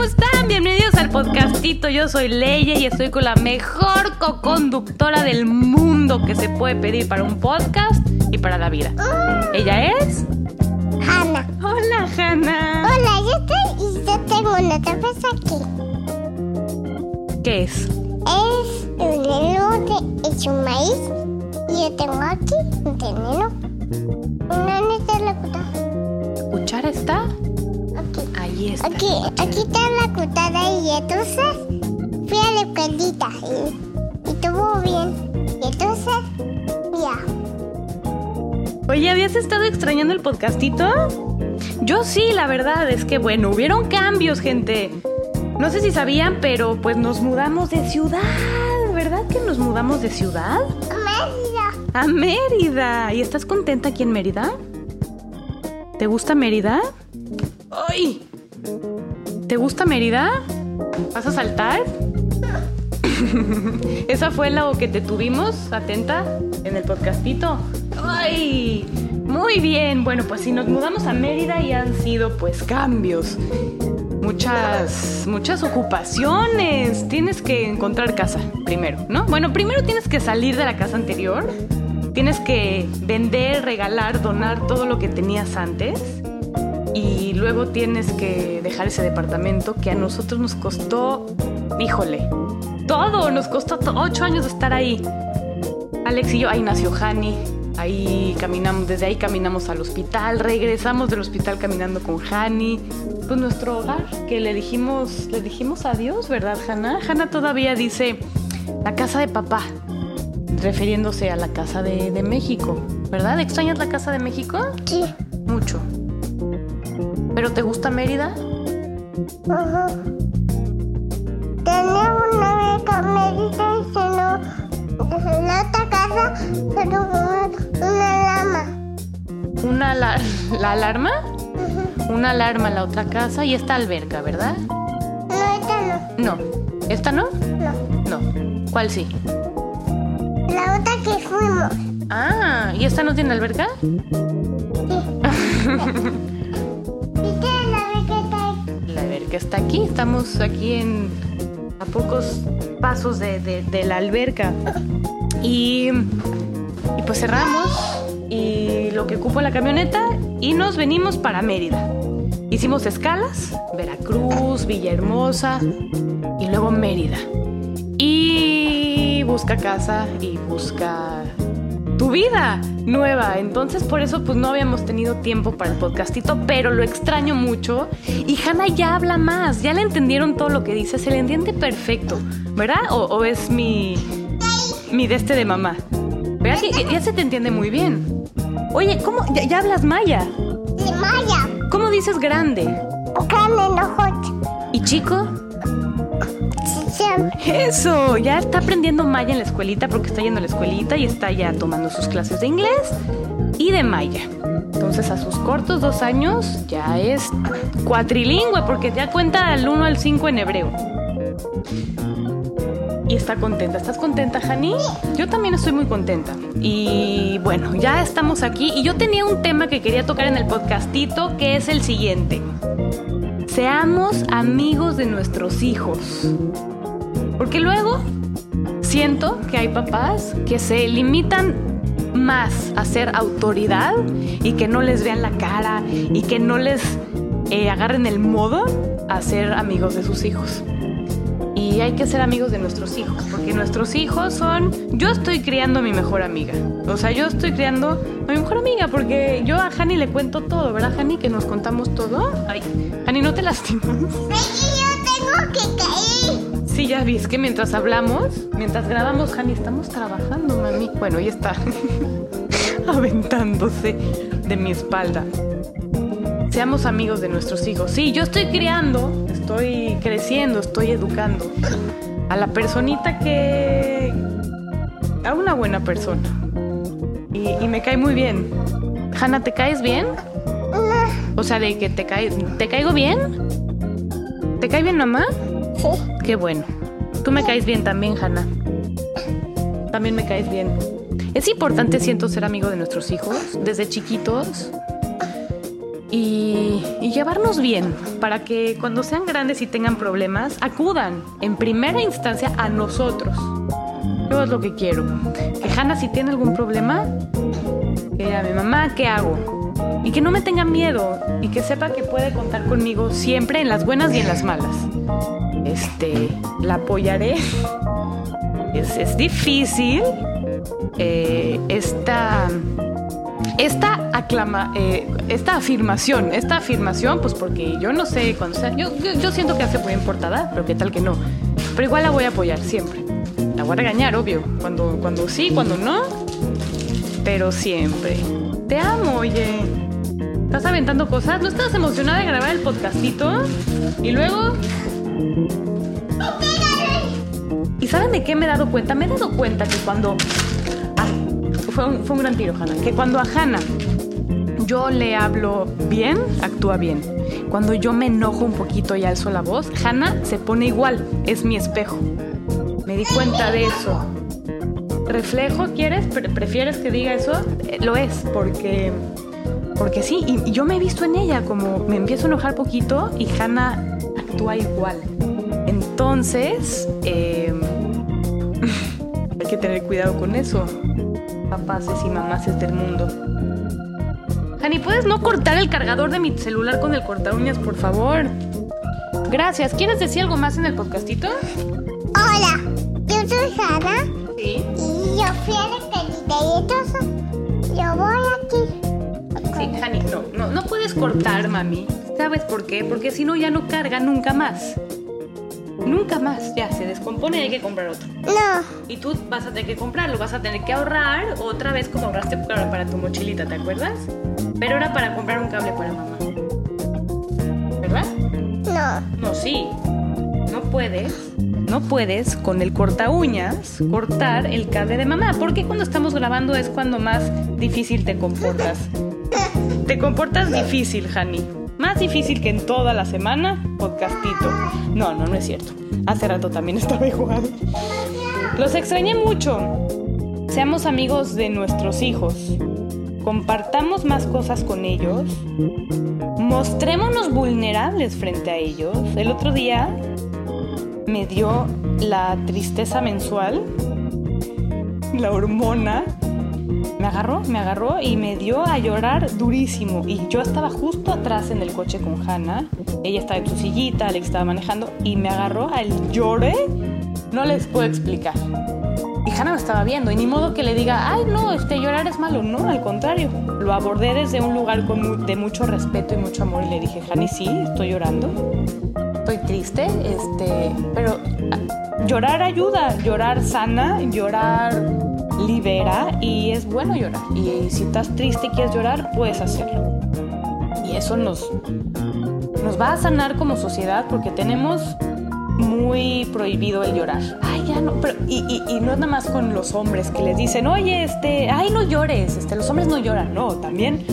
¿cómo están? Bienvenidos al podcastito. Yo soy Leia y estoy con la mejor coconductora del mundo que se puede pedir para un podcast y para la vida. Ella es... Hanna. Hola, Hanna. Hola, yo tengo una cerveza aquí. ¿Qué es? Es un elote hecho maíz. Y yo tengo aquí un tenedor. ¿Dónde está la cuchara? ¿La cuchara está? Aquí. Ahí está. Aquí está la cuchara y entonces fui a la escuelita y estuvo bien. Y entonces, ya. Oye, ¿habías estado extrañando el podcastito? Yo sí, la verdad es que, bueno, hubieron cambios, gente. No sé si sabían, pero pues nos mudamos de ciudad. ¿Verdad que nos mudamos de ciudad? Mérida. A Mérida. ¿Y estás contenta aquí en Mérida? ¿Te gusta Mérida? ¡Ay! ¿Te gusta Mérida? ¿Vas a saltar? Esa fue la que te tuvimos, atenta, en el podcastito. ¡Ay! Muy bien. Bueno, pues si nos mudamos a Mérida y han sido pues cambios. Muchas ocupaciones. Tienes que encontrar casa primero, ¿no? Bueno, primero tienes que salir de la casa anterior. Tienes que vender, regalar, donar todo lo que tenías antes. Y luego tienes que dejar ese departamento que a nosotros nos costó, híjole, todo. Nos costó 8 años de estar ahí. Alex y yo, ahí nació Hani. Ahí caminamos, desde ahí caminamos al hospital. Regresamos del hospital caminando con Hani. Pues nuestro hogar, que le dijimos adiós, ¿verdad, Hanna? Hanna todavía dice la casa de papá, refiriéndose a la casa de México, ¿verdad? ¿Extrañas la casa de México? Sí. Mucho. ¿Pero te gusta Mérida? Ajá. Tenía una beca Mérida y se no... En la otra casa pero una alarma. ¿La alarma? Una alarma en la otra casa y esta alberca, ¿verdad? No, esta no. No. ¿Esta no? No. No. ¿Cuál sí? La otra que fuimos. Ah, ¿y esta no tiene alberca? Sí. ¿Viste la beca está ahí? La alberca está aquí. Estamos aquí a pocos pasos de la alberca. Y pues cerramos y lo que ocupó la camioneta y nos venimos para Mérida. Hicimos escalas, Veracruz, Villahermosa y luego Mérida. Y busca casa y busca tu vida nueva. Entonces por eso pues no habíamos tenido tiempo para el podcastito, pero lo extraño mucho. Y Hanna ya habla más, ya le entendieron todo lo que dice, se le entiende perfecto, ¿verdad? ¿O es mi de mamá? ¿Verdad que ya se te entiende muy bien? Oye, ¿cómo? ¿Ya hablas maya? Sí, Maya. ¿Cómo dices grande? Buscame ojos. ¿Y chico? Sí. Eso, ya está aprendiendo maya en la escuelita porque está yendo a la escuelita y está ya tomando sus clases de inglés y de maya. Entonces a sus cortos 2 años ya es cuatrilingüe porque ya cuenta del 1 al 5 en hebreo. Y está contenta. ¿Estás contenta, Hani? Yo también estoy muy contenta. Y bueno, ya estamos aquí. Y yo tenía un tema que quería tocar en el podcastito, que es el siguiente. Seamos amigos de nuestros hijos. Porque luego siento que hay papás que se limitan más a ser autoridad y que no les vean la cara y que no les agarren el modo a ser amigos de sus hijos. Y hay que ser amigos de nuestros hijos, porque nuestros hijos son... Yo estoy criando a mi mejor amiga. O sea, yo estoy criando a mi mejor amiga, porque yo a Hani le cuento todo, ¿verdad, Hani? Que nos contamos todo. Ay, Hani, ¿no te lastimas? Yo tengo que caer. Sí, ya vi, es que mientras grabamos, Hani, estamos trabajando, mami. Bueno, ella está aventándose de mi espalda. Seamos amigos de nuestros hijos. Sí, yo estoy criando, estoy creciendo, estoy educando a la personita a una buena persona. Y me cae muy bien. Hanna, ¿te caes bien? O sea, de que ¿te caigo bien? ¿Te cae bien, mamá? Sí. Qué bueno. Tú me caes bien también, Hanna. También me caes bien. Es importante, siento, ser amigo de nuestros hijos desde chiquitos. y llevarnos bien para que cuando sean grandes y tengan problemas, acudan en primera instancia a nosotros. Yo es lo que quiero. Que Hannah, si tiene algún problema, que diga a mi mamá, ¿qué hago? Y que no me tenga miedo y que sepa que puede contar conmigo siempre en las buenas y en las malas. La apoyaré. Es difícil esta afirmación, pues porque yo no sé cuando sea, yo siento que hace muy importada, pero qué tal que no. Pero igual la voy a apoyar siempre. La voy a regañar, obvio, cuando sí, cuando no, pero siempre. Te amo, oye. ¿Estás aventando cosas? ¿No estabas emocionada de grabar el podcastito? Y luego... ¿Y saben de qué me he dado cuenta? Me he dado cuenta que cuando... Fue un gran tiro, Hannah. Que cuando a Hannah yo le hablo bien, actúa bien. Cuando yo me enojo un poquito y alzo la voz, Hannah se pone igual. Es mi espejo. Me di cuenta de eso. ¿Reflejo quieres? ¿Prefieres que diga eso? Lo es, porque sí. Y yo me he visto en ella, como me empiezo a enojar poquito y Hannah actúa igual. Entonces, hay que tener cuidado con eso. Papaces y mamaces del mundo. Hani, ¿puedes no cortar el cargador de mi celular con el corta uñas, por favor? Gracias. ¿Quieres decir algo más en el podcastito? Hola, yo soy Hannah. Sí. Y yo fui a la escuelita y entonces yo voy aquí. Sí, Hani, no puedes cortar, mami. ¿Sabes por qué? Porque si no ya no carga nunca más. Nunca más, ya se descompone y hay que comprar otro. No. Y tú vas a tener que comprarlo, vas a tener que ahorrar otra vez como ahorraste para tu mochilita, ¿te acuerdas? Pero era para comprar un cable para mamá. ¿Verdad? No. No, sí. No puedes con el corta uñas cortar el cable de mamá, porque cuando estamos grabando es cuando más difícil te comportas. Te comportas difícil, Hani. Más difícil que en toda la semana, podcastito. No es cierto. Hace rato también estaba igual. Los extrañé mucho. Seamos amigos de nuestros hijos. Compartamos más cosas con ellos. Mostrémonos vulnerables frente a ellos. El otro día me dio la tristeza mensual, la hormona. Me agarró y me dio a llorar durísimo. Y yo estaba justo atrás en el coche con Hannah. Ella estaba en su sillita, Alex estaba manejando. Y me agarró al llore. No les puedo explicar. Y Hannah me estaba viendo. Y ni modo que le diga, ay, no, llorar es malo. No, al contrario. Lo abordé desde un lugar de mucho respeto y mucho amor. Y le dije, Hani, sí, estoy llorando. Estoy triste. Pero llorar ayuda. Llorar sana. Llorar... libera, y es bueno llorar. Y si estás triste y quieres llorar, puedes hacerlo. Y eso nos va a sanar como sociedad, porque tenemos muy prohibido el llorar. Ay, ya no. Pero, y no es nada más con los hombres que les dicen, oye, ay, no llores. Los hombres no lloran. No, también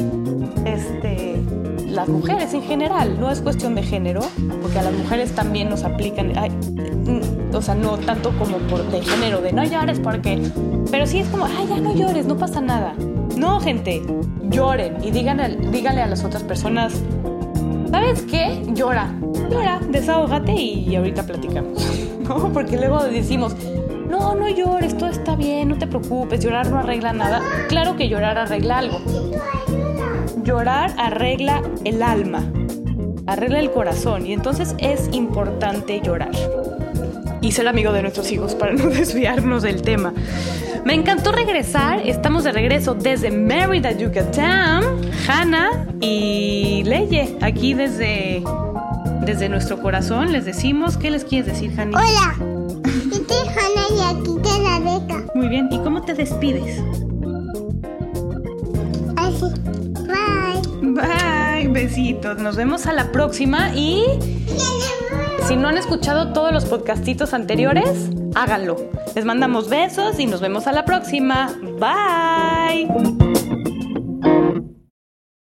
las mujeres en general. No es cuestión de género, porque a las mujeres también nos aplican. O sea, no tanto como de género, de no llores porque... Pero sí es como, ay, ya no llores, no pasa nada. No, gente, lloren y díganle a las otras personas, ¿sabes qué? Llora, desahógate y ahorita platicamos. ¿No? Porque luego decimos, no llores, todo está bien, no te preocupes, llorar no arregla nada. Claro que llorar arregla algo. Llorar arregla el alma, arregla el corazón, y entonces es importante llorar. Y ser amigo de nuestros hijos para no desviarnos del tema. Me encantó regresar. Estamos de regreso desde Mérida, Yucatán. Hannah y Leye, aquí desde nuestro corazón. Les decimos, ¿qué les quieres decir, Hani? Hola, yo soy Hannah y aquí te la beca. Muy bien, ¿y cómo te despides? Así, bye, besitos. Nos vemos a la próxima y... si no han escuchado todos los podcastitos anteriores, háganlo. Les mandamos besos y nos vemos a la próxima. Bye.